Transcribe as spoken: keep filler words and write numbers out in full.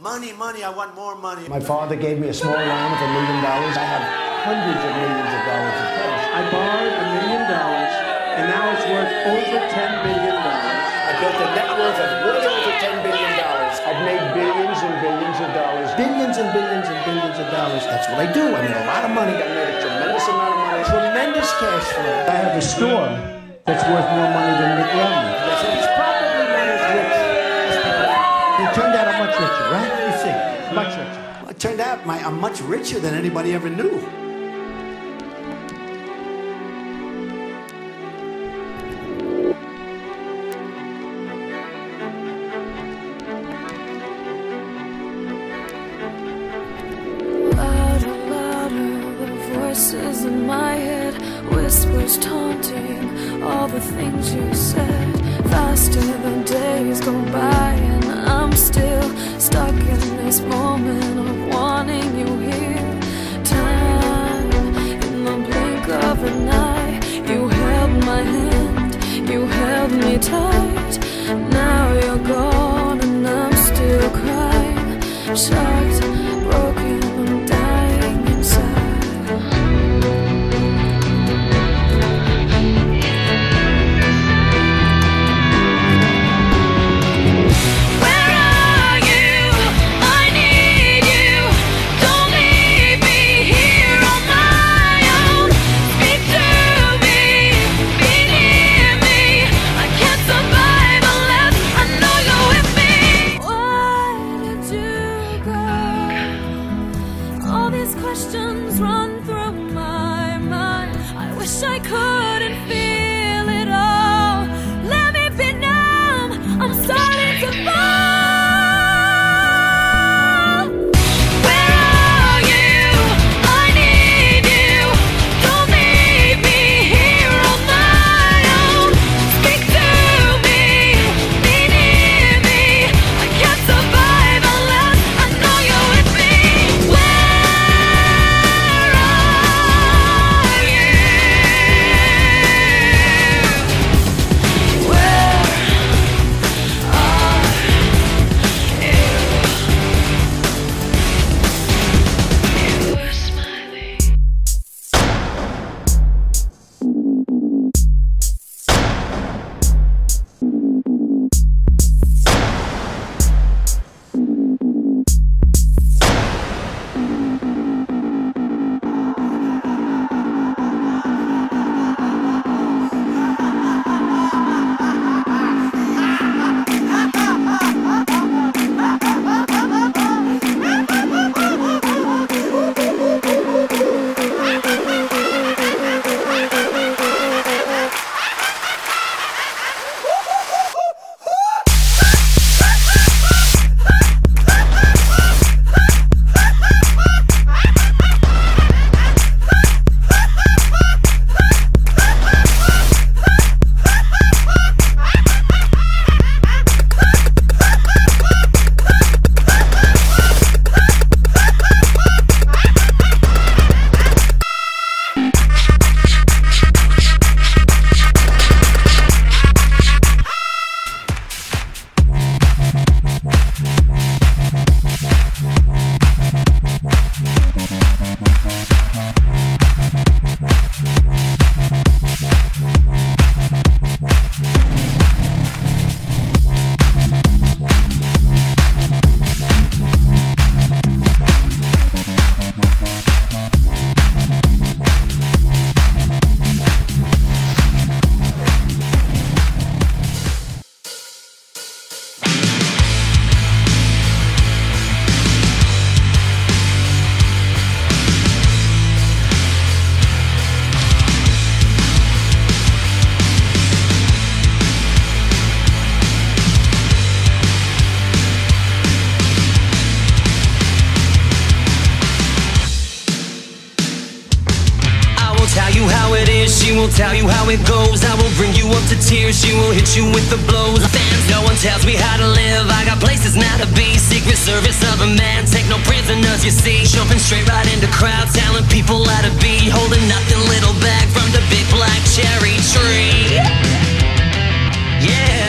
Money, money, I want more money. My father gave me a small loan of a million dollars. I have hundreds of millions of dollars of cash. I borrowed a million dollars, and now it's worth over ten billion dollars. I built a net worth of way over ten billion dollars. I've made billions and billions of dollars. Billions and billions and billions of dollars. That's what I do. I made a lot of money. I made a tremendous amount of money. Tremendous cash flow. I have a store that's worth more money than Mitt Romney. So he's probably not as rich as people. He turned out I'm much richer, right? You see, much richer. Well, it turned out my, I'm much richer than anybody ever knew. Louder, louder, the voices in my head, whispers taunting all the things you said. Faster the days go by and I'm still stuck in this moment of wanting you here. Time, in the blink of an eye, you held my hand, you held me tight. Now you're gone and I'm still crying, shocked, broken, I'm dying inside. Questions run through my mind. I wish I couldn't feel it all. Let me be numb, I'm starting to fall. Where are you? I need you. Don't leave me here on my own. Speak to me, be near me. I can't survive unless I know you're with me. Where She will tell you how it goes. I will bring you up to tears. She will hit you with the blows. Fans, no one tells me how to live. I got places now to be. Secret Service of a man, take no prisoners, you see. Jumping straight right into crowds, telling people how to be. Holding nothing little back from the big black cherry tree. Yeah.